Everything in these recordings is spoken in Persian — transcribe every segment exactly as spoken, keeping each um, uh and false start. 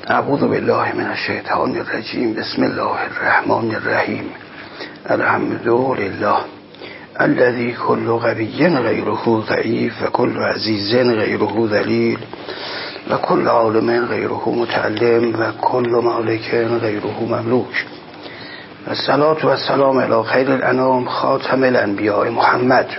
اعوذ بالله من الشیطان الرجیم. بسم الله الرحمن الرحیم. الحمد لله الذي كل قوي غيره ضعيف وكل عزيز غيره ذليل وكل عالم غيره متعلم وكل مالك غيره مملوك. الصلاة والسلام على خير الأنام خاتم الأنبياء محمد.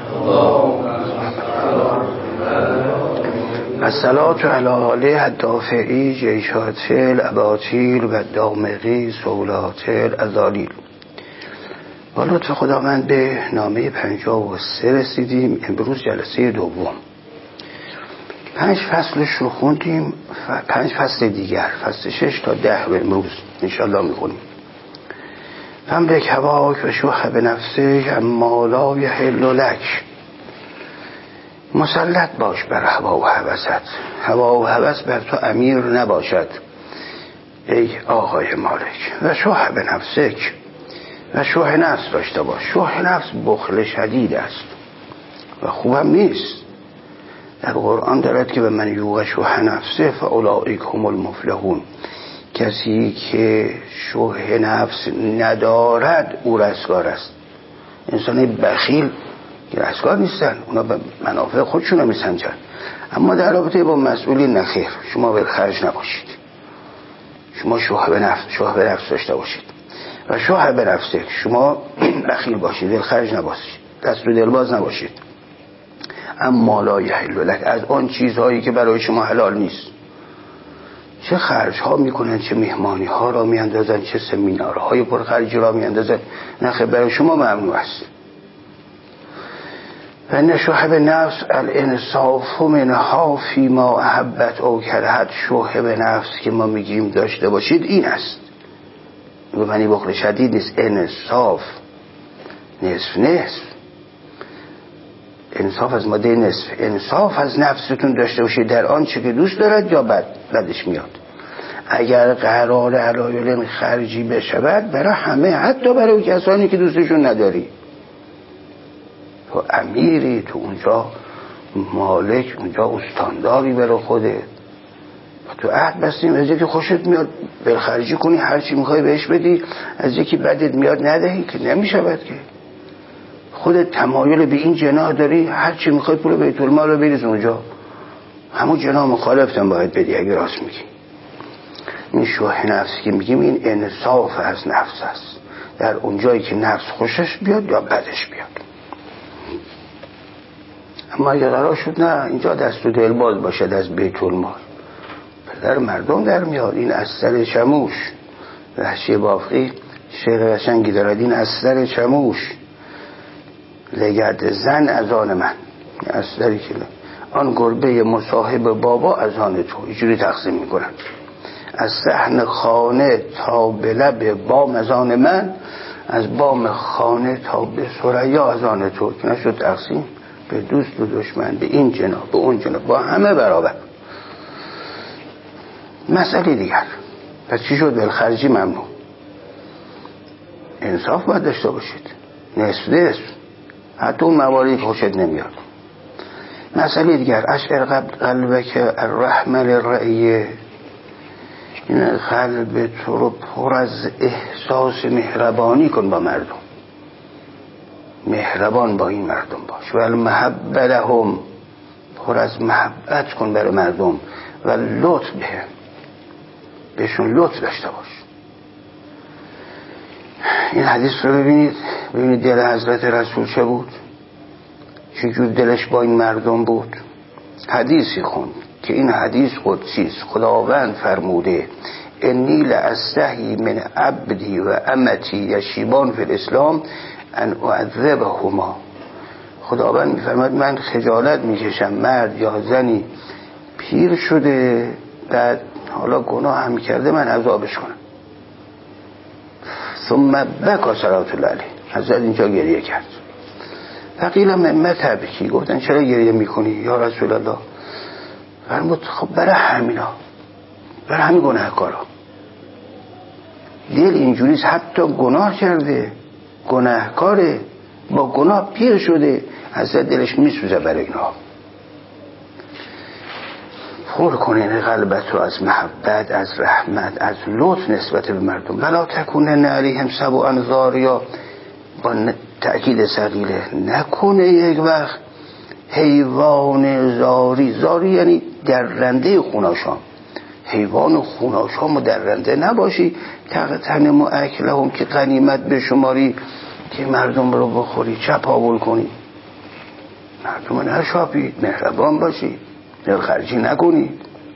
الصلاة على آله الدافعی جیشات الاباطیل و دامغی سولات الازالیل. با لطف خداوند به نامه پنجاه و سه رسیدیم. امروز جلسه دوم. پنج فصلش رو خوندیم، پنج فصل دیگر، فصل شش تا ده رو امروز انشاءالله میخونیم. فملک هواک و شوخ به نفسک اما لا یحل لک. مسلط باش بر هوا و هوست. هوا و هوس بر تو امیر نباشد ای آقای مالک. و شوخ به نفسک، و شوخ نفس داشته باش. شوخ نفس بخل شدید است و خوبم نیست. در قرآن دارد که به من یوغ شوخ نفسه فاولئک هم المفلحون. کسی که شوخ نفس ندارد او رستگار است. انسان بخیل که رستگار نیستن، اونا به منافع خودشون میسنجن. اما در رابطه با مسئولی نخیر، شما به خرج نباشید. شما شوخ به نفس شوخ به نفس داشته باشید و شوخ به نفسه. شما بخیل باشید، دل خرج نباشید، دست و دلباز نباشید. اما لا یحل لک، از آن چیزهایی که برای شما حلال نیست. چه خرج ها میکنن، چه مهمانی ها را میاندازن، چه سمینارهای پرخرج را میاندازن، نخیر برای شما ممنوع است. و نشوح به نفس الانصاف منها فیما احبت او کرهت. شوخ به نفس که ما میگیم داشته باشید این است، به معنی بخل شدید نیست. انصاف، نصف نصف، انصاف از ماده نصف. انصاف از نفستون داشته باشید در آنچه که دوست دارد یا بد بدش میاد. اگر قرار علایل خرجی بشود برای همه، حتی برای کسانی که دوستشون نداری، تو امیری، تو اونجا مالک، اونجا استانداری برای خوده. تو عهد بستیم از یکی خوشت میاد بلخرجی کنی، هرچی میخوای بهش بدی، از یکی بدت میاد ندهی، که نمیشود که. خودت تمایل به این جناح داری، هرچی میخوای پول بیت المال رو بریز اونجا، همون جناح مخالفتم باید بدی اگه راست میگی. این شوخ نفس که میگیم این انصاف از نفس است، در اونجایی که نفس خوشش بیاد یا بدش بیاد. اما اگه قرار شد نه اینجا دست و دل باز باشد از بیت المال، پدر مردم در میاد. این از سر چموش، وحشی بافقی شعر قشنگی دارد، این از سر چموش لگد زن از آن من. از سری که آن گربه مصاحب بابا از آن تو، اینجوری تقسیم میکنن. از صحن خانه تا به لب بام از آن من، از بام خانه تا به ثریا از آن تو. که نشد تقسیم به دوست و دشمن، به این جناب به اون جناب، با همه برابر. مسئله دیگر، پس چی شد؟ بالخرجی ممنوع. انصاف باید داشته باشید، نصف نصف، حتی اون مواردی که خوشت نمیاد. مسئله دیگر، اشعر قلبک الرحمه للرعیه. این قلب تو رو پر از احساس مهربانی کن با مردم، مهربان با این مردم باش. و المحبه لهم، پر از محبت کن برای مردم. و لطف بهم، بهشون لطف داشته باش. این حدیث رو ببینید، ببینید دل حضرت رسول چه بود، چجور دلش با این مردم بود. حدیثی خوند که این حدیث قدسی است. خداوند فرموده انی لاستحی من عبدی و امتی یشیبان فی الاسلام ان اعذبهما. خداوند میفرماید من خجالت میکشم مرد یا زنی پیر شده بعد حالا گناه هم کرده من عذابش کنم. ثم بکا صلوات الله علیه. حضرت اینجا گریه کرد. فقیل مما تبکی، گفتن چرا گریه میکنی یا رسول الله؟ فرمود خب برای همینا، برای همین گناهکارا. دل اینجوریست، حتی گناه کرده، گناهکاره، با گناه پیر شده، حضرت دلش میسوزه برای اینا. پر کنین قلبت رو از محبت، از رحمت، از لطف نسبت به مردم. ولا تکونن علیهم سبعا ضاریا، با تأکید ثقیله، نکنه یک وقت حیوان زاری. زاری یعنی درنده خوناشام، حیوان خوناشام و درنده نباشی. تغتنم و اکلهم، که غنیمت به شماری، که مردم رو بخوری، چپاول کنی، مردم نشاپید، مهربان باشی، دلخرجی نکنی.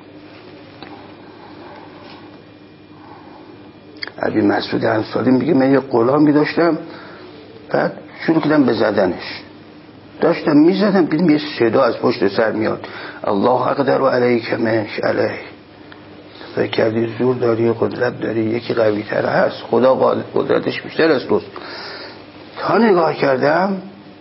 ابی مسعود انصاری میگه من یه غلامی داشتم، بعد شروع کردم به زدنش، داشتم میزدم، دیدم یه صدا از پشت سر میاد، الله اقدر و علیک منک علیه. فکر کردی زور داری، قدرت داری، یکی قوی تر هست، خدا قدرتش بیشتر از توست. تا نگاه کردم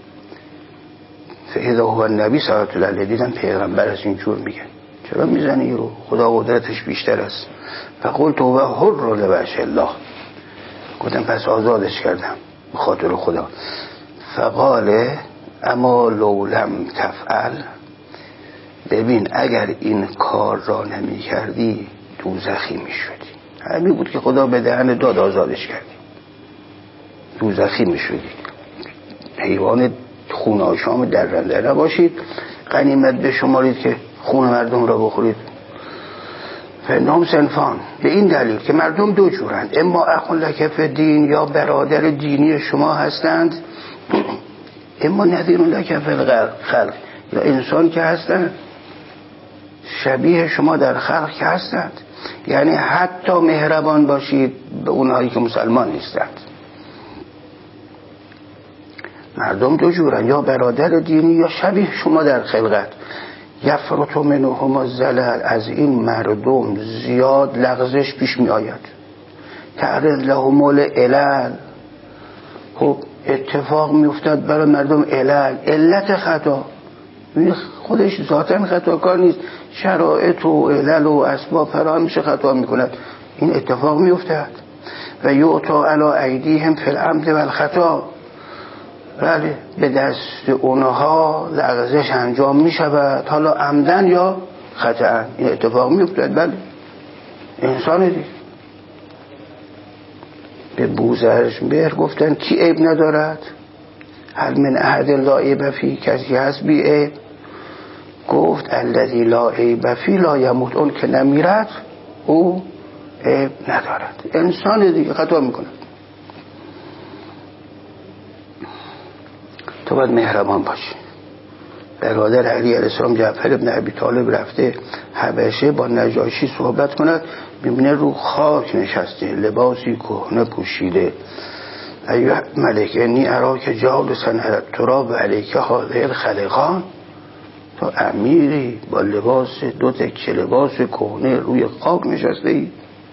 فاذا هو النبی صلی الله علیه، دیدم پیغمبر از اینجور میگه چرا میزنی رو، خدا قدرتش بیشتر است. فقلت هو حر لوجه الله، گفتم پس آزادش کردم به خاطر خدا. فقال اما لو لم تفعل، ببین اگر این کار را نمی کردی دوزخی می شدی. همین بود که خدا به دهن داد آزادش کردی، دوزخی می شدی. حیوان خون آشام درنده نباشید، غنیمت بشمارید که خون مردم را بخورید. فنام سنفان، به این دلیل که مردم دو جورند، اما اخون لک فی دین، یا برادر دینی شما هستند، اما نذیر لک فی الخلق، یا انسان که هستند شبیه شما در خلق که هستند. یعنی حتی مهربان باشید به اونهایی که مسلمان نیستند. مردم دو جورن، یا برادر دینی یا شبیه شما در خلقت. یفرط منهم الزلل، از این مردم زیاد لغزش پیش می آید. تعرض لهم العلل، خب اتفاق می افتد برای مردم علل، علت خطا، خودش ذاتاً خطاکار نیست، شرایط و علل و اسباب فراهم میشه خطا میکند، این اتفاق می افتد. و یعطا علی ایدیهم فی العمد و الخطا، بله به دست اونها لغزش انجام می شود، حالا عمدن یا خطأ، این اتفاق می افتد. بله انسان دید. به بوزرش بهر گفتن کی عیب ندارد، هل من احد لا عیب فی، کسی هست بی عیب؟ گفت الذی لا عیب فی لا یموت، اون که نمیرد او عیب ندارد. انسان دیگه خطا میکنه. تو باید مهربان باشی. برادر علی علیه السلام جعفر ابن ابی طالب رفته حبشه با نجاشی صحبت کند، میبینه رو خاک نشسته، لباسی کهنه پوشیده. ایوه ملک انی اراک جالسا علی التراب علیک هذه الخلقان، تو امیری با لباس دو تکه لباس کهنه روی خاک نشسته ای.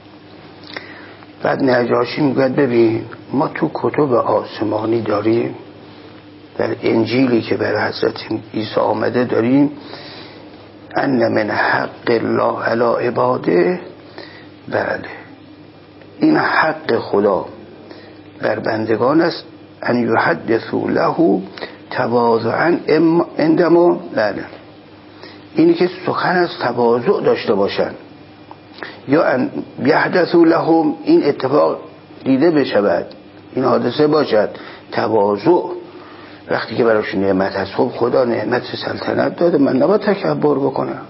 بعد نجاشی میگه ببین ما تو کتب آسمانی داریم، در انجیلی که بر حضرت عیسی آمده داریم، ان من حق الله علی عباده، بله این حق خدا بر بندگان است، ان یحدثوا له تواضعا عندما، بله اینی که سخن از تواضع داشته باشن، یا ان یحدثوا لهم، این اتفاق دیده بشود، این حادثه باشد، تواضع وقتی که براش نعمت هست. خب خدا نعمت سلطنت داده، من نباید تکبر بکنم.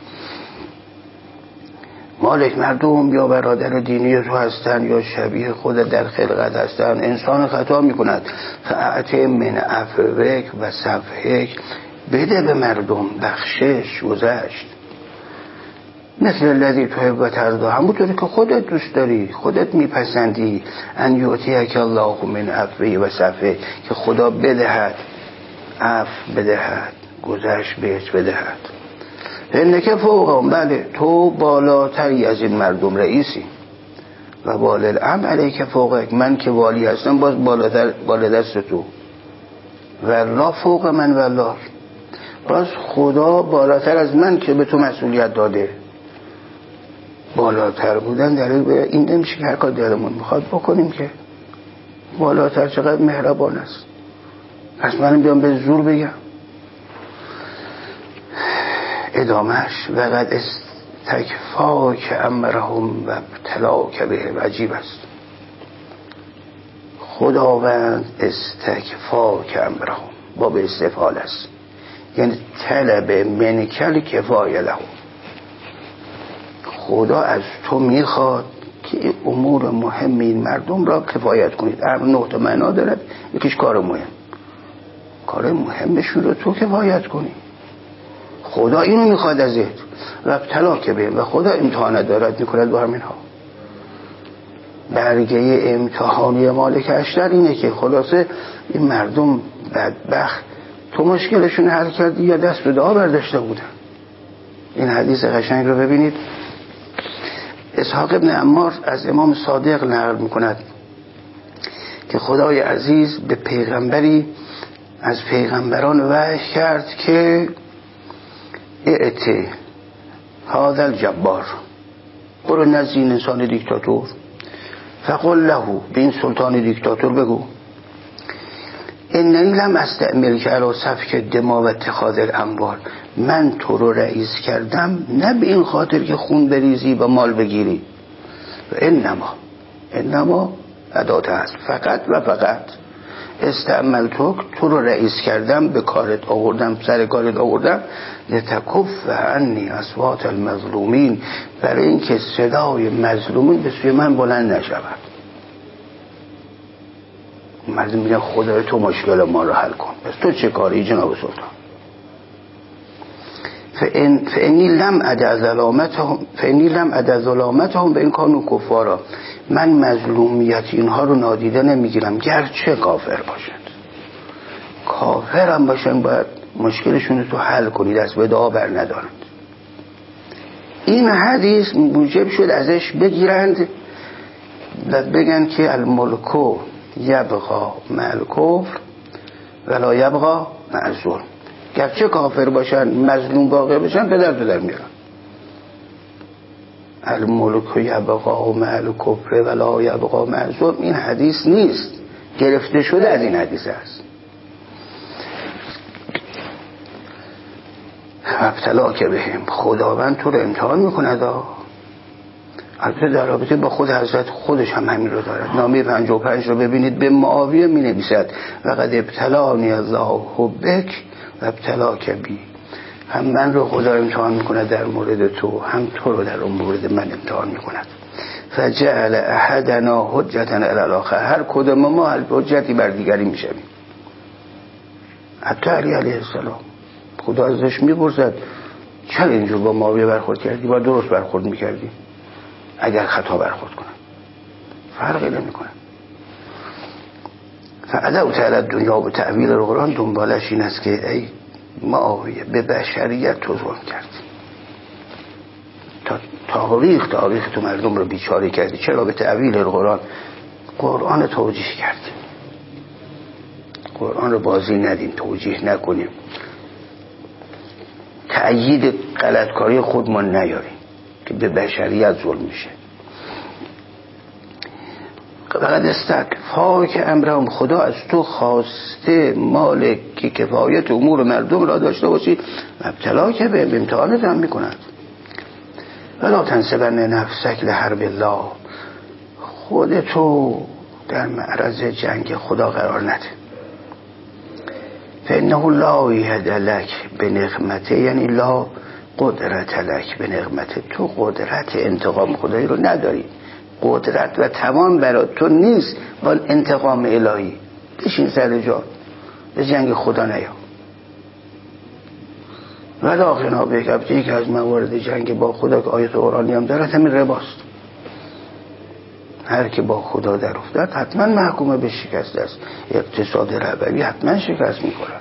مالک مردم یا برادر دینی تو هستن یا شبیه خود در خلقت هستن، انسان خطا میکند. فاعط من عفوک و صفحک، بده به مردم بخشش، گذشت. مثل الذی تحب و ترضا، همونطوری که خودت دوست داری، خودت میپسندی. ان یعطیک الله من عفوی و صفحک، که خدا بدهد، عفو بدهد، گذشت بهش بدهد. انک فوقهم، بله تو بالاتری از این مردم، رئیسی. و وال الامر علیک فوقک، من که والی هستم باز بالاتر، بالا دست تو. والله فوق من والله، باز خدا بالاتر از من که به تو مسئولیت داده. بالاتر بودن دلیل به این نمیشه که هر کار دلمون میخواد بکنیم، که بالاتر چقدر مهربان است. پس منم بیام به زور بگم. ادامهش وقد استکفاک امرهم و ابتلاک بهم. عجیب است، خداوند استکفاک امرهم با به استفعال است، یعنی طلب منکل کفایه لهم. خدا از تو میخواد که امور مهم این مردم را کفایت کنید. امر نقطه معنا دارد، یکیش کار مهم، کار مهمشون رو تو کفایت کنی. خدا اینو میخواد ازت. و ابتلا که بهم، و خدا امتحان دارد میکند با همینها. برگه امتحانی مالک اشتر اینه که خلاصه این مردم بدبخت تو مشکلشون حل کردی یا دست به دعا برداشته بودن. این حدیث قشنگ رو ببینید. اسحاق ابن عمار از امام صادق نقل میکند که خدای عزیز به پیغمبری از پیغمبران وحی کرد که ائت هذا الجبار، برو نزد این انسان دیکتاتور، فقل له، به این سلطان دیکتاتور بگو اننی لم استعمل که علی سفک دما و اتخاذ الاموال، من تو رو رئیس کردم نه به این خاطر که خون بریزی و مال بگیری. و انما انما ادات هست، فقط و فقط استعمل تو تو رو رئیس کردم، به کارت آوردم، سر کارت آوردم، لتکف عنی اصوات المظلومین، برای اینکه صدای مظلومین به سوی من بلند نشود. مردم میگن خدای تو مشکل ما رو حل کن. پس تو چه کاری جناب سلطان؟ فان فانی لم ادع ظلامتهم فانی لم ادع ظلامتهم به این کانو کفارا، من مظلومیت اینها رو نادیده نمیگیرم گرچه کافر باشند. کافر هم باشن باید مشکلشون رو تو حل کنید، دست به دعا بر ندارند. این حدیث موجب شد ازش بگیرند و بگن که الملکو یبقا مع الکفر ولا یبقا مع الظلم، گرچه کافر باشن مظلوم واقع باشن پدر پدر میرن. الملک یبقا مع الکفر ولا یبقا مع الظلم این حدیث نیست، گرفته شده از این حدیث است. ابتلا که بهم، خداوند تو رو امتحان میکند. البته در رابطه با خود حضرت خودش هم همین رو دارد. نامه پنجاه و پنج رو ببینید، به معاویه می نویسد وقد ابتلانی الله بک و ابتلاک بی، هم من رو خدا امتحان میکند در مورد تو، هم تو رو در مورد من امتحان میکند. فجعل احدنا حجتا علی الاخر، هر کدوم ما حجتی بر دیگری میشویم. حتی علی علیه السلام خدا ازش میپرسد چرا اینجور با معاویه برخورد کردی؟ با درست برخورد میکردی اگر خطا برخورد کنم، فرقی نمی کنه. فعدو تعالی دنیا و تعویل قرآن دنبالش این است که ای معاویه به بشریت تو ظلم کردی، تا تاریخ تاریخ تو مردم رو بیچاره کردی، چرا به تعویل قرآن قرآن توجیه کردی؟ قرآن رو بازی ندیم، توجیه نکنیم، تأیید غلطکاری خودمان نیاریم که به بشریت ظلم میشه. فقط استکفاک امرهم، خدا از تو خواسته مالک که کفایت امور مردم را داشته باشی، ابتلا که به امتحانت هم میکند. ولا تنسبن نفسک لحرب الله، خودتو در معرض جنگ خدا قرار نده. فانه لا یهد لک بنقمته، یعنی لا قدرت لک بنقمته، تو قدرت انتقام خدایی رو نداری، قدرت و توان برای تو نیست با انتقام الهی. بشین سر جا، به جنگ خدا نیا. ولا غنا بک، یکی از موارد جنگ با خدا که آیت قرآنی هم دارد همین رباست. هر که با خدا در افتاد حتما محکوم به شکست است. اقتصاد ربوی حتما شکست میکنه.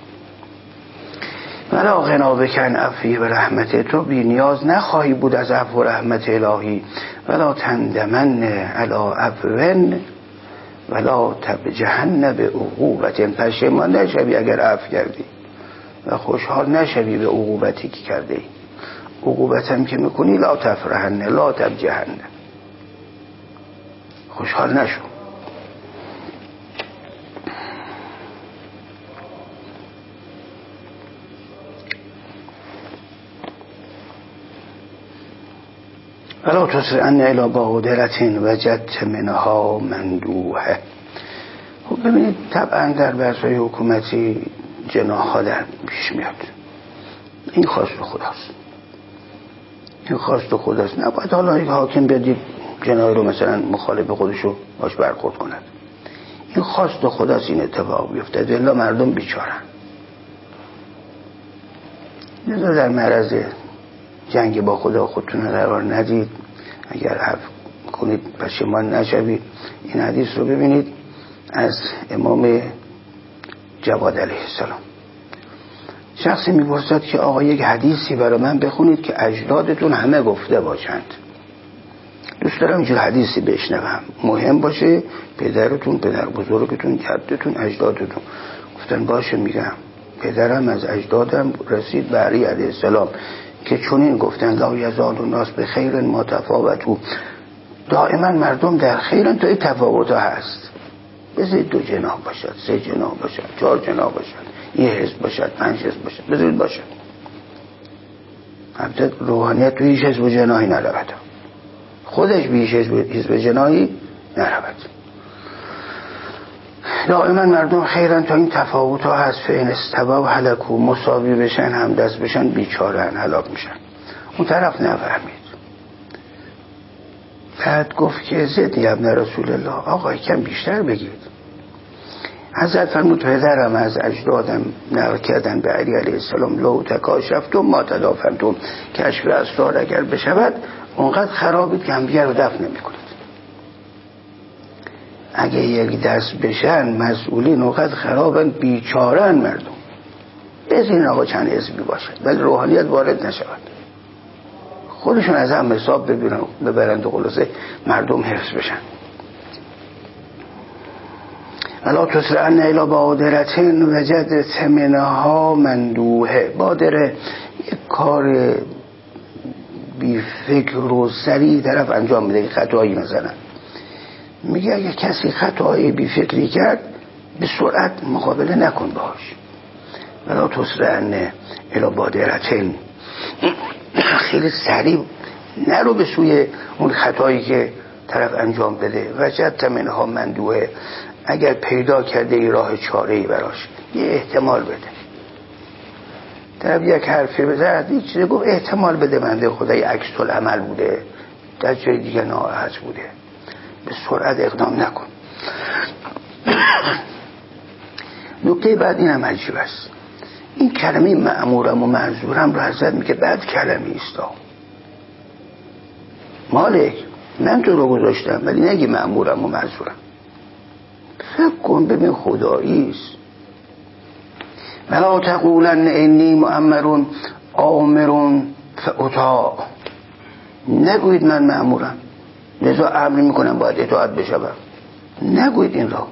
ولا غنا بک عن عفوی و رحمت، تو بی نیاز نخواهی بود از عفو و رحمت الهی. ولا تندمن علی عفو ولا تبجحن به عقوبت، پشیمان نشوی اگر عفو کردی و خوشحال نشوی به عقوبتی که کرده ای. عقوبت هم که میکنی لا تفرحن لا تبجحن، خوشحال نشو. ولا تسرعن الی بادرة وجدت منها مندوحه. خب ببینید طبعا در بحث‌های حکومتی جناح‌ها در پیش میاد. این خواست خداست، این خواست خداست. نباید حالا یک حاکم بیاد جناح رو مثلا مخالف خودشو باش برخورد کند. این خواست خداست این اتفاق بیفته، الا مردم بیچارن. لذا در معرض جنگ با خدا خودتون قرار ندید. اگر حرف کنید پشیمان نشوید. این حدیث رو ببینید از امام جواد علیه السلام. شخصی میپرسد که آقا یک حدیثی برای من بخونید که اجدادتون همه گفته باشند. دوست دارم اینجور حدیثی بشنوم، مهم باشه، پدرتون، پدر بزرگتون، جدتون، اجدادتون. گفتن باشه. میگم پدرم از اجدادم رسید به علی علیه السلام که چنین گفتن لا یزال الناس بخیر ما تفاوتوا، دائما مردم در خیرن تا این تفاوت هست. بذارید دو جناح باشد، سه جناح باشد، چهار جناح باشد، یه حزب باشد، پنج حزب باشد، بذارید باشد. البته روحانیت توی هیچ حزب و جناحی نرود، خودش به هیچ حزب و جناحی نرود. دائما مردم خیرن تا این تفاوت ها هست. فین استوا و هلکو، مساوی بشن، هم دست بشن، بیچارن، هلاک میشن. اون طرف نفهمید. بعد گفت که زدنی ابن رسول الله، آقا کم بیشتر بگید. حضرت فرمود پدرم از اجدادم نقل کردن به علی علیه السلام لو تکاشفتم ما تدافنتم، کشف اسرار اگر بشود اونقدر خرابید که هم دیگر رو دفن نمی کنید. اگه یک دست بشن مسئولین اونقدر خرابن، بیچارن مردم. بزین آقا چند حزبی باشد ولی روحانیت وارد نشود، خودشون از هم حساب ببرند و خلاصه مردم حفظ بشن. ولا تسرعن الی بادرة وجدت منها مندوحه. بادره یک کار بی فکر و سریع طرف انجام میده، خطایی مثلا میگه اگه کسی خطایی بی فکری کرد به سرعت مقابله نکن باش. ولا تسرعن الی بادرة، خیلی سریع نرو به سوی اون خطایی که طرف انجام بده. وجدت منها مندوحه، اگر پیدا کرده ای راه چاره‌ای براش، یه احتمال بده. طرف یک حرفی بزد، یک چیزی گفت، احتمال بده بنده خدای عکس العمل بوده، در جای دیگه ناراحت بوده، به سرعت اقدام نکن. نکته بعد این هم عجیب است. این کلمه مأمورم و معذورم رو حضرت میگه بعد کلمه است. مالک من تو رو گذاشتم ولی نگی مأمورم و معذورم. فکر کن ببین خدایی است. ولا تقولن انی مؤمر آمر فاطاع، نگویید من مأمورم لذا امر میکنم باید اطاعت بشم، نگویید این را.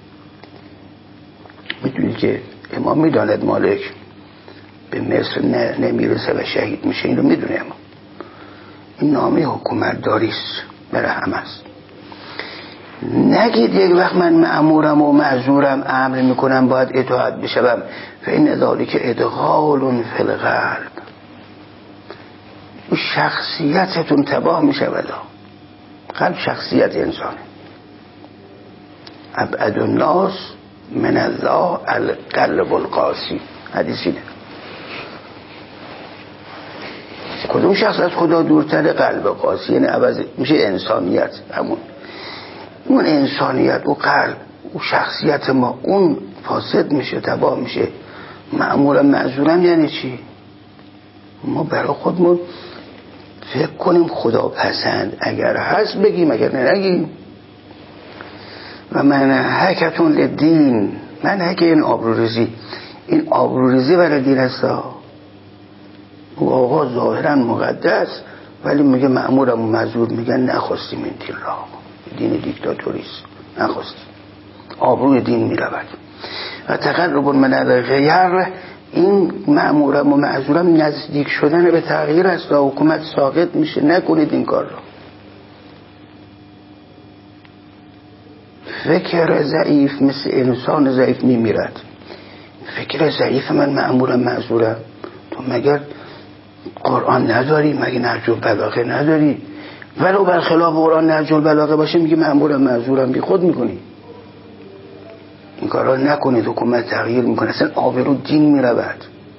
میدونید که امام میداند مالک به مصر نمیرسه و شهید میشه، این رو میدونه امام. این نامه حکومتداری است، برای همه است. نگید یک وقت من مأمورم و معذورم امر میکنم باید اطاعت بشم، فإن ذلک ادغال فی القلب، شخصیتتون تباه میشود. قلب شخصیت انسانه. ابعد الناس من الله القلب القاسی، حدیثی نه. کدوم شخص از خدا دورتر؟ قلب قاسی، یعنی عوض میشه انسانیت. همون اون انسانیت، اون قلب، اون شخصیت ما، اون فاسد میشه، تباه میشه. مأمورم معذورم یعنی چی؟ ما برای خودمون فکر کنیم خدا پسند اگر هست بگیم، اگر نه نگیم. و منهکتون للدین، منهک این آبروریزی، این آبروریزی برای دین است. او آقا ظاهرا مقدس ولی میگه مأمورم و معذور، میگن نخواستیم این دین را، دین دیکتاتوریست نخواستیم، آبروی دین میرود. و تقرب من الغیر، این مأمورم و معذورم نزدیک شدن به تغییر است و حکومت ساقط میشه، نکنید این کار را. فکر ضعیف مثل انسان ضعیف میمیرد. فکر ضعیف من مأمورم معذورم، تو مگر قرآن نداری؟ مگه نهج البلاغه نداری؟ ولو برخلاف قرآن نهج البلاغه باشه میگه مأمورم معذورم، بی خود میکنی. این کارا نکنید، حکومت تغییر میکنه، اصلا آبرو دین میرود.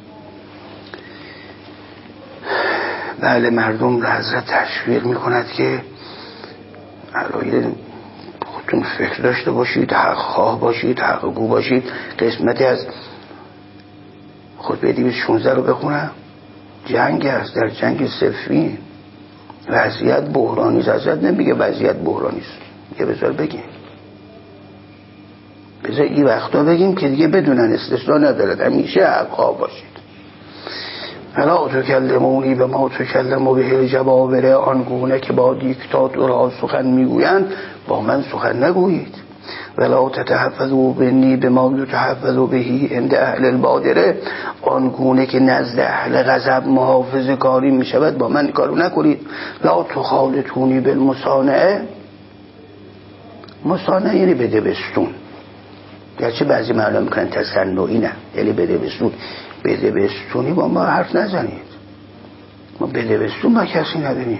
بله مردم را حضرت تشویق میکند که علایل خودتون فکر داشته باشید، حق خواه باشید، حق گو باشید. قسمتی از خود به دویست و شانزده رو بخونم، جنگ است، در جنگ صفین وضعیت بحرانی است. حضرت نمیگه وضعیت بحرانی است، میگه بذار بگیم، بذار این وقتا بگیم که دیگه بدونن استثناء ندارد، همیشه حق خواه باشید. فلا تکلمونی به ما تکلم و به الجبابره، آنگونه که با دیکتاتور ها سخن میگویند با من سخن نگویید. ولا تتحفظوا بنی به ما یتحفظوا بهی عند اهل البادره، آنگونه که نزد اهل غضب محافظه کاری میشود با من کارو نکنید. لا تخالطونی بالمصانعه، مصانعه یعنی بده بستون، گرچه بعضی معلوم میکنن تصنعی، نه یعنی بده بستون. بده بستونی با ما حرف نزنید، ما بده بستون با کسی نداریم.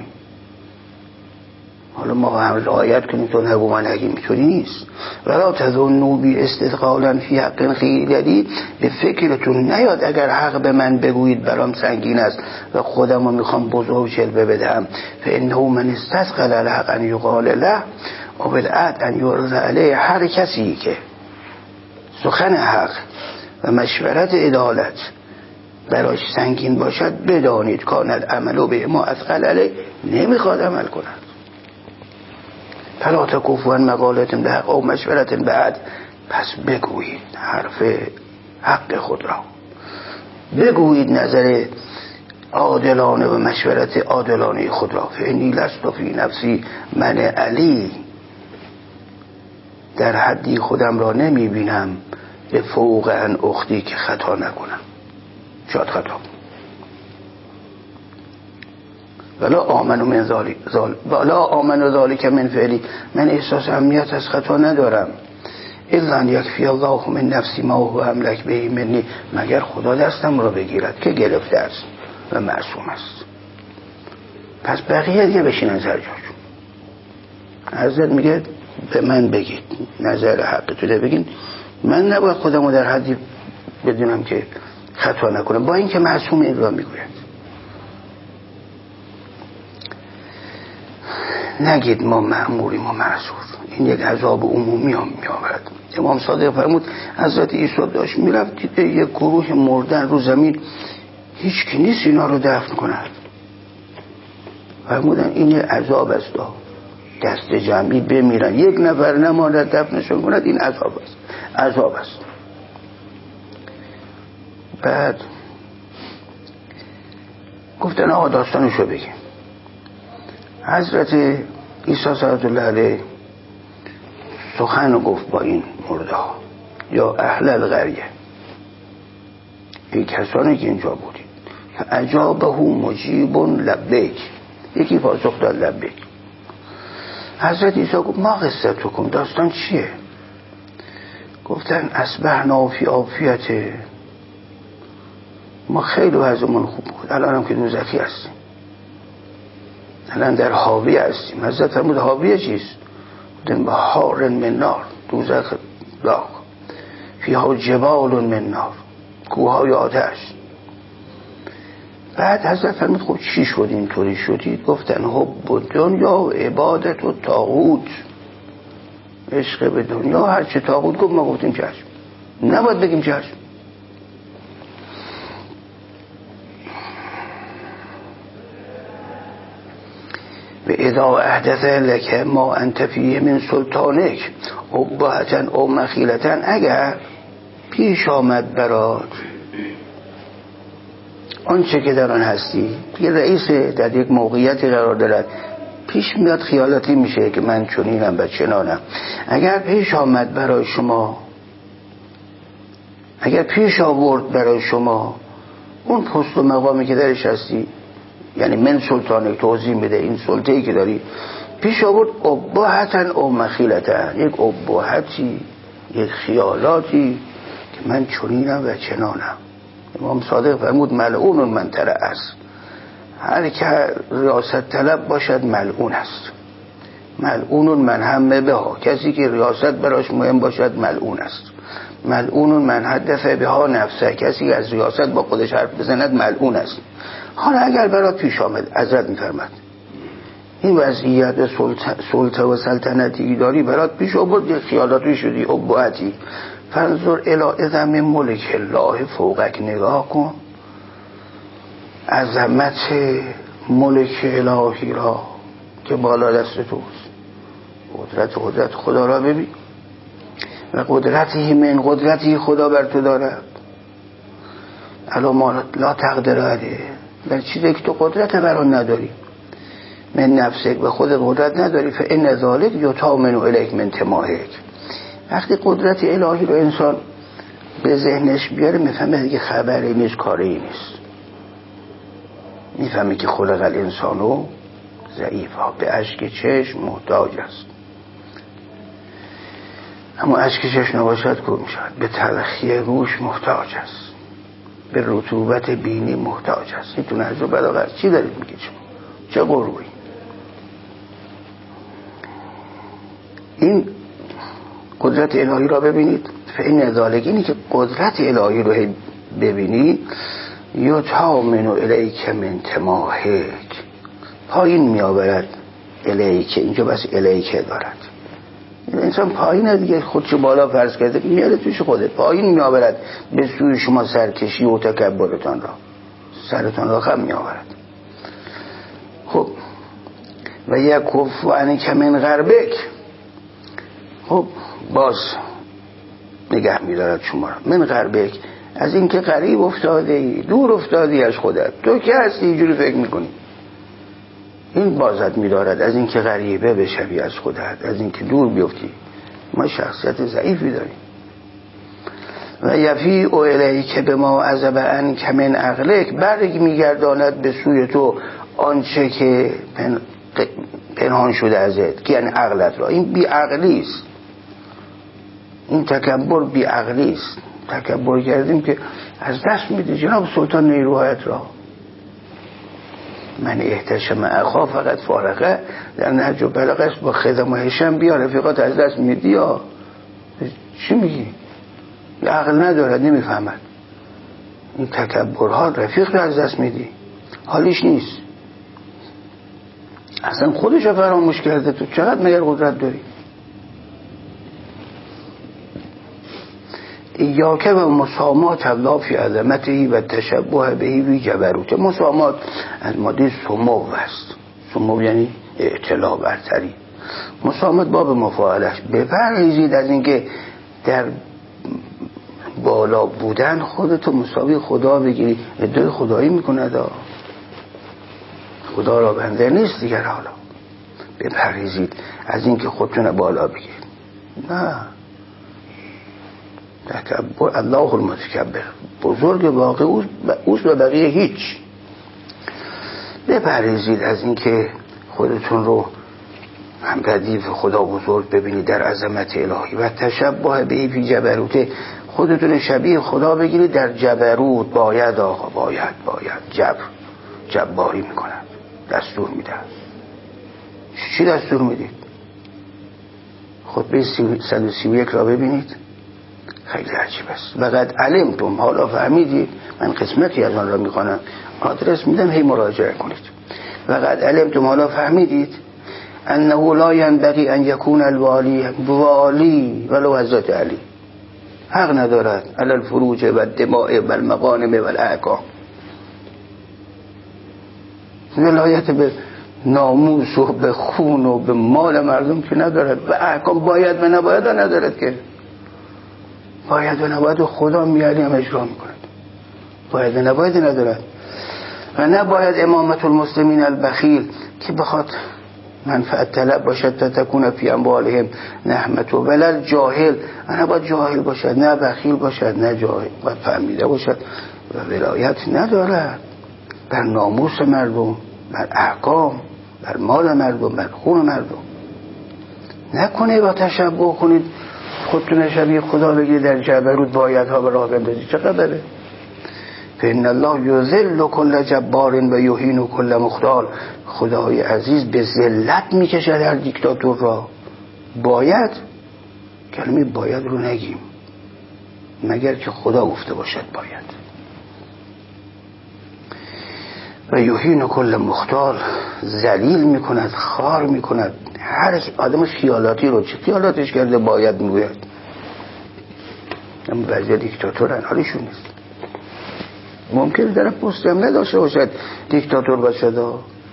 حالا ما هم رعایت کنیم تو نگو من نگیم، میتونی نیست. ولا تظنوا بی استثقالا فی حق خیلی، به فکرتون نیاد اگر حق به من بگویید برام سنگین است و خودم رو میخوام بزرگ جلوه بدهم. فانه من استثقل الحق ان یقال له و بالعد ان یعرض علیه، هر کسی که سخن حق و مشورت عدالت براش سنگین باشد بدانید کاند عملو به ما اثقل علیه، نمیخواد عمل کند. فلا تکفوا عن مقالة بحق او مشورت بعد، پس بگویید حرف حق خود را، بگویید نظر عادلانه و مشورت عادلانه خود را. فانی لست فی نفسی من علی، در حدی خودم را نمی بینم به فوق ان اختی که خطا نکنم، شاید خطا. ولا آمن من ذالک ولا آمن ذالک من فعلی، من احساس امنیت از خطا ندارم. الا ان یکفی الله من نفسی ما هو املک به منی، مگر خدا دستم را بگیرد که گرفته است و معصوم است. پس بقیه دیگه بشینن سر جاشون. حضرت میگه به من بگید نظر حقتون بگین، من نباید خودمو در حدی بدونم که خطا نکنم، با اینکه معصوم این را میگوید. نگید ما مأموریم و معذور، این یک عذاب عمومی هم میآورد. امام صادق فرمود حضرت عیسی داشت میرفت دیده یک گروه مردن رو زمین، هیچ کی نیست اینا رو دفن کند. فرمودن این عذاب است، دست جمعی بمیرن یک نفر نماند دفنشون کند، این عذاب است، عذاب است. بعد گفتن آقا داستانشو بگیم. حضرت عیسی صلی الله علیه سخن گفت با این مرده ها یا اهل القریه، این کسانی که اینجا بودید. اجابه مجیب لبیک، یکی پاسخ داد لبیک. حضرت عیسی گفت ما قصه تو کن، داستان چیه؟ گفتن اصبحنا فی عافیت، ما خیلی وضعمون خوب بود، الان هم که دوزخی هستیم، الان در حاویه هستیم. حضرت فرمود حاویه چیست؟ گفتن بحار من نار، دوزخ داغ، فیها جبال من نار، کوههای آتش. بعد حضرت فرمود خب چی شد اینطوری شدید؟ گفتن حب دنیا و عبادت و طاغوت، عشق به دنیا، هر چه طاغوت گفت ما گفتیم چشم، نباید بگیم چشم. و اذا احدث لك ما انت فیه من سلطانک ابهتا او مخیلتا، اگر پیش آمد برات آنچه که در آن هستی، یه رئیس در یک موقعیتی قرار دارد، پیش میاد خیالاتی میشه که من چنینم و چنانم. اگر پیش آمد برای شما، اگر پیش آورد برای شما اون پست و مقامی که درش هستی، یعنی من سلطانک توضیح میده این سلطه‌ای که داری پیش آورد، ابهتا او مخیلتا، یک ابهتی، یک خیالاتی که من چنینم و چنانم. امام صادق فرمود ملعون من ترأس، هر که ریاست طلب باشد ملعون است. ملعون من همه بها، کسی که ریاست براش مهم باشد ملعون است. ملعون من حدث بها نفسه، کسی از ریاست با خودش حرف بزند ملعون است. حالا اگر برات پیش آمد، حضرت می‌فرماد این وضعیت سلطه و سلطنتی داری برات پیش آورد، یک خیالاتی شدی ابهتی، فانظر الی عظم ملک الله فوقک، نگاه کن عظمت ملک الهی را که بالا دست توست، قدرت قدرت خدا را ببین و قدرتی من قدرتی خدا بر تو دارد. الا ما لا تقدر علیه، در چیزی که تو قدرت بر آن نداری، من نفسک به خود قدرت نداری، فان ذلک یطامن الیک من تماهک. وقتی قدرت الهی رو انسان به ذهنش بیاره میفهمه دیگه خبری نیست، کاری نیست، میفهمه که خلق الانسانو ضعیفا، به اشک چشم محتاج است. اما اشک چشم نباشد کو میشود، به تلخی روش محتاج است، به رطوبت بینی محتاج است. این تو نهج البلاغه چی دارید میگید شما؟ چه غروری؟ این قدرت الهی را ببینید، فإن ذلک، اینی که قدرت الهی رو ببینید، یطامن الیک من تماهک، پایین میآورد الیک، اینجا بس الیک دارد، این انسان پایین دیگه، خودشو بالا فرض کرده میاره توش خودت، پایین میآورد به سوی شما سرکشی و تکبرتان را، سرتان را خم میآورد. خب و یکف عنک من غربک، خب باز نگه می‌دارد شما را، من غربک، از اینکه غریب افتاده ای، دور افتادی از خودت، تو که هستی اینجوری فکر میکنی، این بازت می‌دارد از اینکه غریبه بشوی از خودت، از اینکه دور بیفتی. ما شخصیت ضعیفی داریم. و یفیء الیک بما عزب عنک من عقلک، برگ میگرداند به سوی تو آنچه که پن... پنهان شده ازت، که یعنی عقلت را. این بی عقلی است، این تکبر بی عقلی است. تکبر کردیم که از دست میده جناب سلطان نیروهایت را. من احتشم اخا فقط فارقه، در نهج البلاغه است، با خدم و هشم بیا رفیقات از دست میدی، یا چی میگی؟ عقل ندارد، نمیفهمد. این تکبرها رفیق رو از دست میدی، حالیش نیست، اصلا خودش رو فراموش کرده. تو چقدر مگر قدرت داری؟ ایاکه و مسامات الله فی عظمته و تشبه بهی وی جبروته. مسامات از ماده سمو است، سمو یعنی اطلاع برتری. مسامات باب مفاعلش، بپرهیزید از اینکه در بالا بودن خودتو مساوی خدا بگیری. ادعای خدایی میکند، خدا را بنده نیست دیگر. حالا بپرهیزید از اینکه خودتون بالا بگیرید. نه، تکبر الله المتکبر، بزرگ واقع اوست و بقیه هیچ. بپرهیزید از اینکه خودتون رو هم ردیف خدا بزرگ ببینید در عظمت الهی و تشبه به فی جبروته، خودتون شبیه خدا بگیرید در جبروت. باید آقا، باید باید جبر، جباری میکنن، دستور میدن. چی دستور میدید؟ خطبه صد و سی و یک را ببینید، خیلی عجیب است. وقد علمتم، حالا فهمیدید. من قسمتی از آن را میخوانم، آدرس میدم، هی مراجعه کنید. وقد علمتم، حالا فهمیدید، انه لا ينبغي ان يكون الوالی والی ولو حضرت علی، حق ندارد علی الفروج و الدماء و المغانم و الاحکام، ولایت به ناموس و به خون و به مال مردم که ندارد، و احکام باید و نباید ندارد، که باید و نباید خدا میاری هم اجرا میکند، باید و نباید ندارد. و نباید امامت المسلمین البخیل، که بخواد منفعت طلب باشد تا تکون فی اموالهم نحمت و ولل جاهل، و نباید جاهل باشد، نه بخیل باشد، نه جاهل، باید فهمیده باشد و ولایت ندارد بر ناموس مردم، بر احکام، بر مال مردم، بر خون مردم. نکنه با تشبه کنید خودتون شبیه خدا بگید در جبروت، باید ها به راه بندازید. چه خبره؟ فإن الله یذل کل جبار و یهین کل مختال. خدای عزیز به ذلت میکشد هر دیکتاتور را. باید، کلمه باید رو نگیم مگر که خدا گفته باشد باید. و یهین کل مختال، ذلیل میکند، خار میکند هر آدم خیالاتی رو. چه خیالاتش کرده باید میگوید. اما بعضی دیکتاتورن حالیشون نیست. ممکنه در پست هم نداشته باشد دیکتاتور باشد.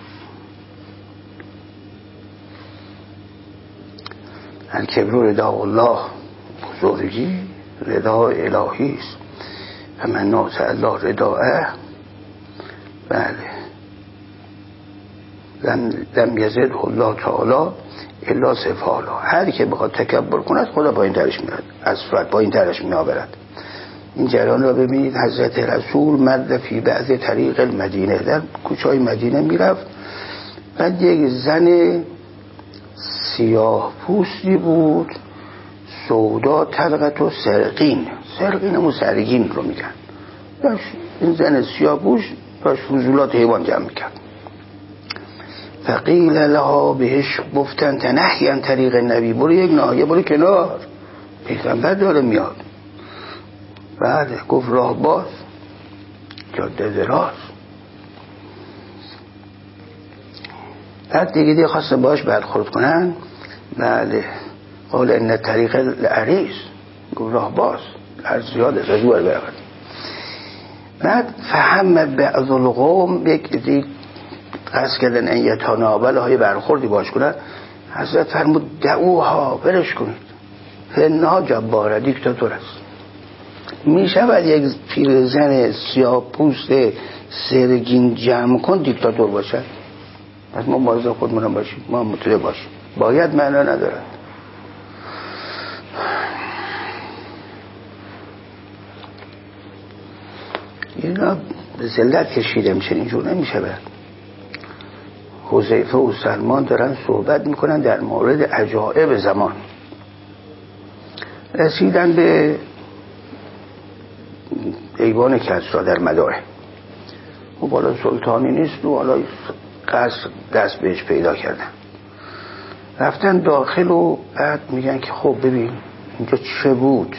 الکبر رداء الله، بزرگی رداء الهی است. و من نازع الله رداءه، بله، لم, لم یزده الله تعالی الا سفالا. هر که بخواد تکبر کند خدا با این درش میاد، از فرد با این درش میآورد. این جریان را ببینید. حضرت رسول مرد فی بعض طریق المدینه، در کوچه‌های مدینه میرفت. بعد یک زن سیاه پوستی بود، سودا طلقت و سرقین. سرقین همون سرگین رو میگن. این زن سیاه پوش داشت فضولات حیوان جمع میکرد. فقیل لها بهش گفتن تنحی عن طریق نبی، برو یک ناحیه برو کنار، پیغمبر داره میاد. بعد گفت راه باز، جاده دراز. بعد دیگه دیگه خواستن باش برخورد کنن. بله، قال ان طریق العریض، گفت راه باز، عرض زیاد از ازور برود. بعد فهم بعض القوم، یک دیگه قصد کردن ان یتناوله های برخوردی باش کنن. حضرت فرمود دعوها، برش کنید، فانها جباره، دیکتاتور است. می شود یک پیرزن سیاه پوست سرگین جمع کن دیکتاتور باشد؟ پس ما مواظب خودمون باشیم، ما مطلع باشیم. باید معنا ندارد. اینا به ذلت کشیدم، چنین جور نمی شود. حذیفه و سلمان دارن صحبت میکنن در مورد عجایب زمان. رسیدن به ایوان کسری در مدائن. و بالا سلطانی نیست و حالا قصد دست بهش پیدا کردن. رفتن داخل و بعد میگن که خب ببین اینجا چه بود،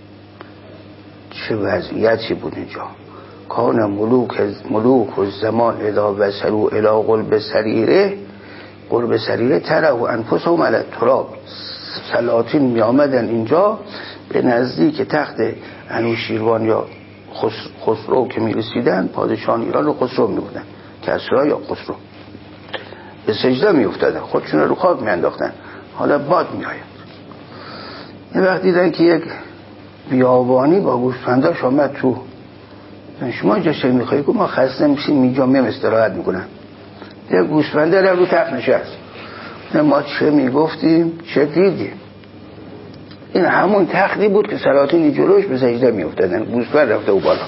چه وضعیتی بود اینجا. کان ملوک ملوک و زمان اذا وصلوا الی قلب سریره، قلب سریره تره و انفسهم علی التراب. سلاطین می آمدن اینجا به نزدیک تخت انوشیروان یا خسرو که می رسیدن، پادشاهان ایران رو خسرو می بودن، کسری یا خسرو، به سجده می افتادن، خودشون رو خاک می انداختن. حالا باد می آید. یه وقت دیدن که یک بیابانی با گوسفنداش آمد تو. شما اینجا چه میخوایی؟ گفت ما خسته میشیم اینجا میم استراحت میکنن. یه گوسفنده رو رو تخت نشست. ما چه میگفتیم چه دیدیم؟ این همون تختی بود که سلاطین جلوش به سجده میافتادن، گوسفند رفته و بالا.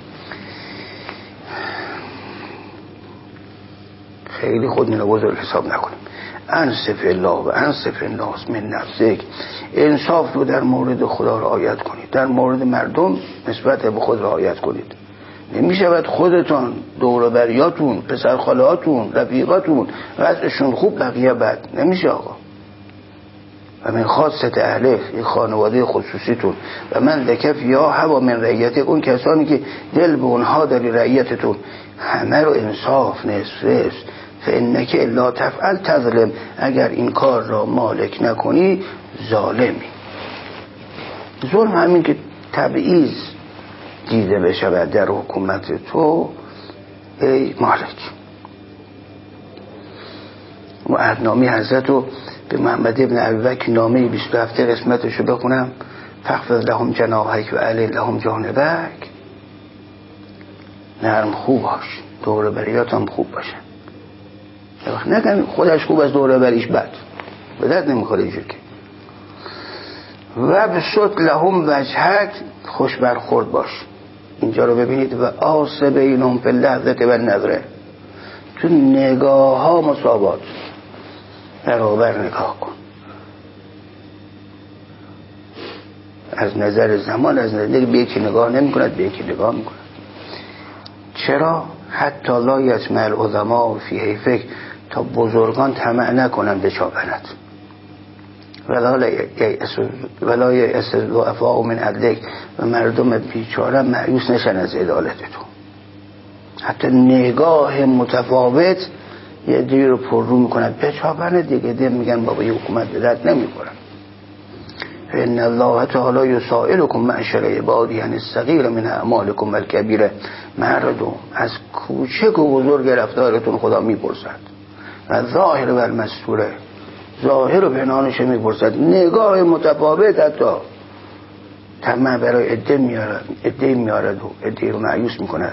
خیلی خودمون رو بزرگ حساب نکنیم. انصف الله و انصف الناس من نفسک. انصاف رو در مورد خدا رعایت کنید، در مورد مردم نسبت به خود رعایت کنید. نمیشود خودتان، دور و بریاتون، پسر خالهاتون، رفیقاتون وضعشون خوب بقیه بد. نمیشه آقا. و من خاصت اهله، این خانواده خصوصیتون، و من لکف یا هوا من رعیت، اون کسانی که دل به اونها داری رعیتتون، همه رو انصاف نصف نصف. فانک الا تفعل تظلم، اگر این کار را مالک نکنی ظالمی. ظلم همین که تبعیض دیده بشود در حکومت تو ای مالک. و عهدنامه حضرت رو به محمد ابن ابیبکر نامه بیست و هفت قسمتشو بخونم. فاخفض لهم جناحک و علیل لهم جانبک. نرم خوب باش، دور بریات هم خوب باشن. یه وقت نگن خودش خوب از دور بریش بد، به درد نمیخوره اینجور که. و بسط لهم وجهک، خوش برخورد باش. اینجا رو ببینید. و آس بینهم فی اللحظه و النظره، تو نگاه ها مساوات، برابر نگاه کن. از نظر زمان، از نظر به یکی نگاه نمی کند، به یکی نگاه می کند. چرا؟ حتی لا یطمع العظما فی حیفک، تا بزرگان طمع نکنن به چاپنت. ولا یأس الضعفاء من عدلک، و مردم بیچاره مایوس نشن از عدالت تو. حتی نگاه متفاوت یه دیگه رو پر رو میکنن به چاپنت، دیگه دیگه میگن بابا یه حکومت به درد نمیخورن. ان الله تعالی یسائلکم معشر عبادی عن الصغیر من اعمالکم والکبیر. مردم از کوچک و بزرگ رفتارتون خدا میپرسد، و ظاهر و المستوره، ظاهر و پنهانش میپرسد. نگاه متفاوت حتی طمع برای عده میارد، عده میارد و عده رو مایوس میکند.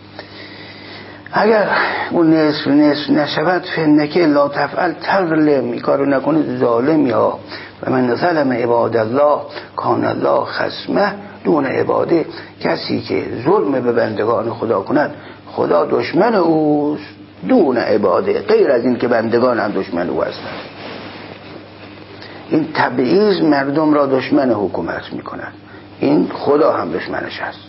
اگر اون نصف نصف نشود فنکه لا تفعل تظلم، این کارو نکنید ظالمی ها. و من ظلم عباد الله کان الله خصمه دون عباده. کسی که ظلم به بندگان خدا کند خدا دشمن اوست دون عباده، غیر از این که بندگان هم دشمن او هستند. این تبعیض مردم را دشمن حکومت میکند، این خدا هم دشمنش هست.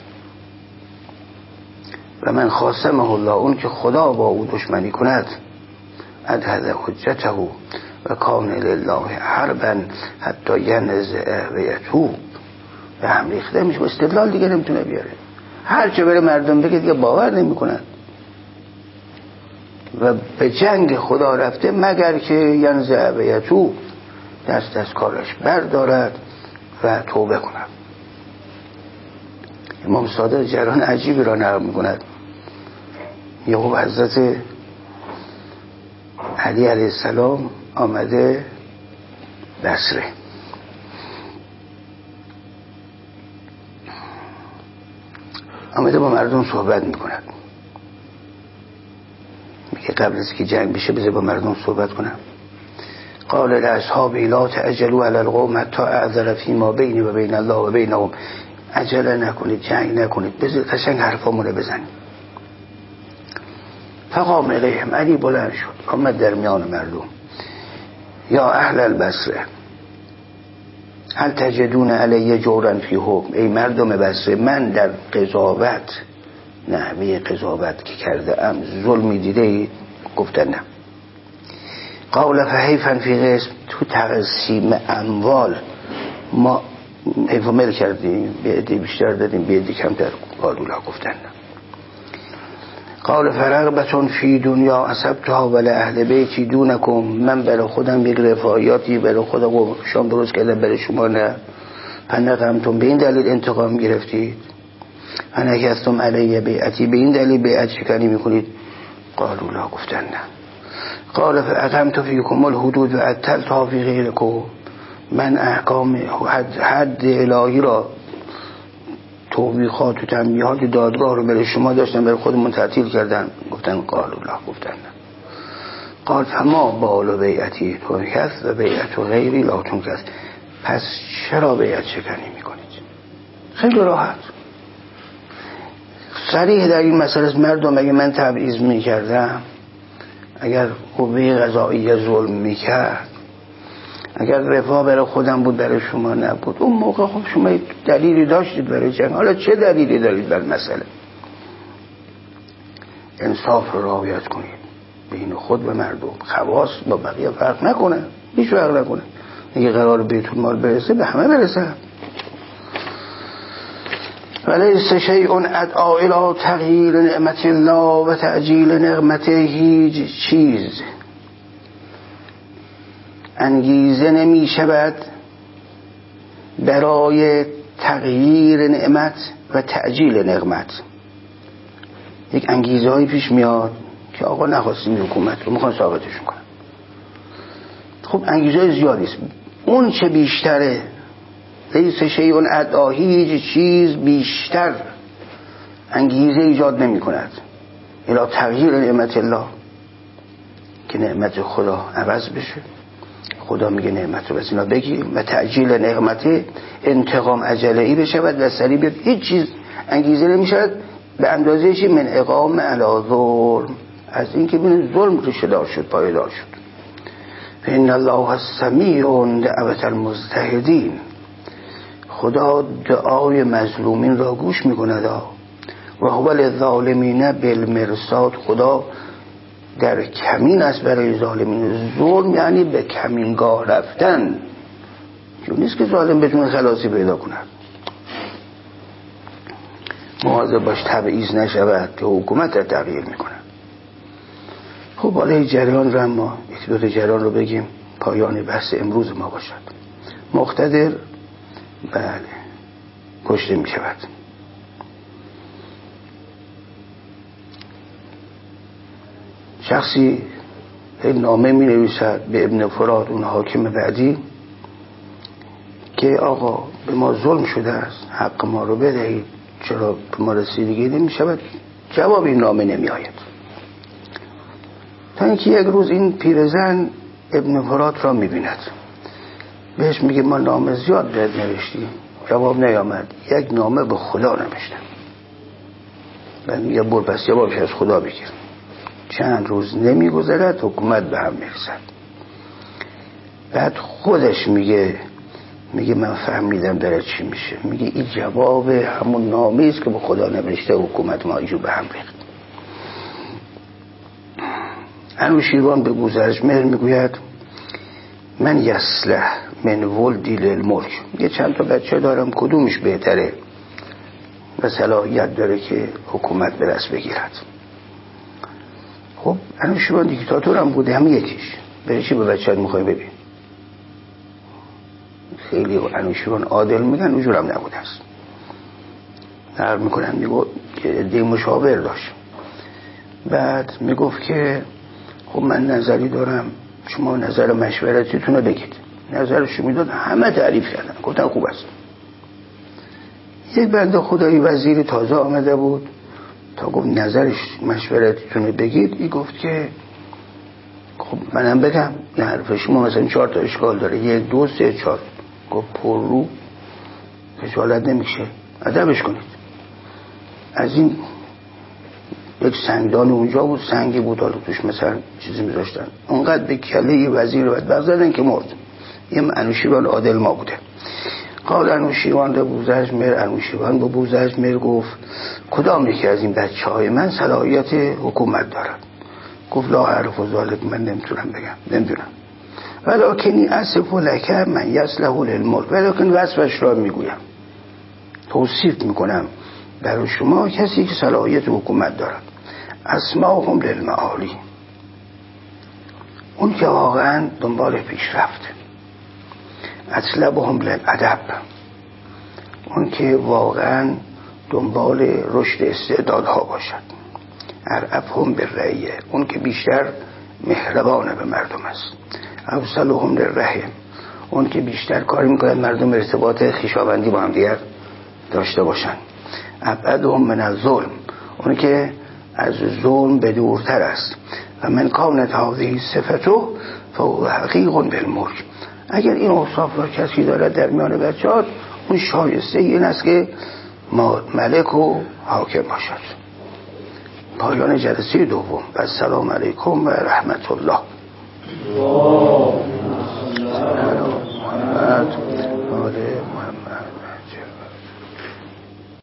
و من خاصمه الله، اون که خدا با او دشمنی کند ادهد حجته و کان لله حربا حتی ینزع و یتوب. به هم ریخته میشه، استدلال دیگه نمیتونه بیاره. هر چه بره مردم بگه دیگه باور نمیکنن و به جنگ خدا رفته مگر که ینزع و یتوب، دست از کارش بردارد و توبه کند. امام صادق جریان عجیبی را نقل میکند. یهو حضرت علی علیه السلام آمده بصره، آمده با مردم صحبت میکند. میگه قبل از که جنگ بشه بذار با مردم صحبت کنم. قال لاصحابه لا تعجلوا علی القوم حتی اعذر فیما بینی و بین الله و بینهم. عجله نکنید، جنگ نکنید، بذار قشنگ حرفامون رو بزنیم. فقام الیهم، علی بلند شد آمد در میان مردم. یا اهل البصره هل تجدون علی جورا فی حکم. ای مردم بصره، من در قضاوت، نحوه قضاوت که کرده ام ظلمی دیده اید؟ گفتن نه. قال فحیفا فی قسم، تو تقسیم اموال ما حیف و مل کردیم، به عده بیشتر دادیم به عده کمتر. قالوا لا، گفتن نه. قال فرغبتون فی دنیا اصبتها ولی اهل بیتی دونکم، من برای خودم یک رفاهیاتی برای خودم و شام درست کردم برای شما نه. فنقمتم، به این دلیل انتقام گرفتید. فنکستم علیه بیعتی، به این دلیل بیعت شکنی میکنید. قالوا لا، گفتن نه. قال فاقمت فیکم الحدود و عطلتها فی غیرکم، من احکام حد, حد الهی را، توبیخات و تنبیهات دادگاه رو برای شما داشتن برای خودمون تعطیل کردن. گفتن قالوا لا، گفتن نه. قال فما بال بیعتی تنکس و بیعت و غیری لا تنکس، پس چرا بیعت شکنی میکنید؟ خیلی راحت صریح در این مسئله. مردم اگه من تبعیض میکردم، اگر قوه قضاییه ظلم میکرد، اگر رفاه برای خودم بود برای شما نبود، اون موقع خب شما دلیلی داشتید برای جنگ. حالا چه دلیلی دارید بر مسئله؟ انصاف رو رعایت کنید بین خود و مردم، خواص با بقیه فرق نکنه، هیچ فرق نکنه. اگه قرار بیتون مال برسه به همه برسه. ولیس شیء ادعا الی تغییر نعمت الله و تعجیل نقمته، هیچ چیز انگیزه نمی شود برای تغییر نعمت و تعجیل نقمت. یک انگیزه هایی پیش میاد که آقا نخواستیم حکومت رو، میخوان ثابتشون کنن. خب انگیزه های زیادی است، اون چه بیشتره. لیس شیء ادعا، هیچ چیز بیشتر انگیزه ایجاد نمی کند الی تغییر نعمت الله، که نعمت خدا عوض بشه. خدا میگه نعمت رو بس اینا بگیر، و تعجیل نعمته، انتقام عجله‌ای بشه و سریع بیاد. هیچ چیز انگیزه نمیشه به اندازه چی؟ من اقام علی ظلم، از این که بین ظلم ریشه دار شد، پایدار شد. ان الله سمیع دعوت المجتهدین، خدا دعای مظلومین را گوش میکند و هو للظالمین بالمرصاد، خدا در کمین است برای ظالمین. ظلم یعنی به کمینگاه رفتن، چون نیست که ظالم بتونه خلاصی پیدا کنه. مواظب باش تبعیض نشود که حکومت را تغییر میکنه. خب حالا جریان رو ما یک دو جریان رو بگیم پایان بحث امروز ما باشد. مقتدر بله کشته می شود. شخصی نامه می نویسد به ابن فرات، اون حاکم بعدی، که آقا به ما ظلم شده است، حق ما رو بدهید، چرا به ما رسیدگی نمی شود؟ جواب این نامه نمی آید. تا اینکه یک روز این پیرزن ابن فرات را می بیند، بهش میگه ما نامه زیاد بهت نوشتیم، جواب نیامد، یک نامه به خدا نوشتم. بعد میگه بر پس جوابش از خدا بگیر. چند روز نمیگذرد حکومت به هم میرسد. بعد خودش میگه میگه من فهمیدم داره چی میشه. میگه این جواب همون نامه است که به خدا نوشته، حکومت ما ایجو به هم ریخت. انوشیروان به بوزرجمهر میگوید من یصلح من ولدی للملک، یه چند تا بچه دارم، کدومش بهتره و صلاحیت داره که حکومت به دست بگیرد؟ خب انوشیروان دیکتاتور هم بوده، هم یکیش، برای چی به بچه ها میخوای ببین؟ خیلی انوشیروان عادل میگن اونجور هم نبوده است. نهار میکنن میگو که دی مشاور داشت. بعد میگفت که خب من نظری دارم، شما نظر مشورتیتون رو بگید. نظرشو میداد، همه تعریف کردن، گفتن خوب است. یک بنده خدایی وزیر تازه آمده بود، تا گفت نظرش مشورتیتون رو بگید، ای گفت که خب منم بگم. این حرف شما مثلا چهار تا اشکال داره، یک دو سه چهار. گفت پر رو خجالت نمیشه، ادبش کنید. از این یک سنگدان اونجا بود، سنگی بود، حالا توش مثلا چیزی میذاشتن، اونقدر به کله یه وزیر بدبخت زدن که مرد. یه انوشیروان عادل ما بوده. قال انوشیروان به بوزرجمهر، انوشیروان به بوزرجمهر گفت کدام یکی از این بچه های من صلاحیت حکومت دارد؟ گفت لا اعرف ذلک، من نمیتونم بگم، نمیدونم. ولکنی اسف لک من یصلح للملک، ولکن وصفش را میگویم، توصیف میکنم برای شما کسی که صلاحیت حکومت دارد. اسماهم للمعالی، اون که واقعا دنبال پیشرفت. اطلبهم للادب، اون که واقعا دنبال رشد استعدادها باشد. ارعفهم بالرعیه، اون که بیشتر مهربانه به مردم است. اوصلهم للرحم، اون که بیشتر کاری میکنه مردم ارتباط خویشاوندی با هم دیگر داشته باشن. ابعدهم من الظلم، اون که از ظلم به دورتر است. و من کانت هذه صفتو فهو حقیق بالملک، اگر این اوصاف را کسی دارد در میان بچه‌ها، اون شایسته این است که ملک و حاکم باشد. پایان جلسه دوم. السلام علیکم و رحمت الله. محمد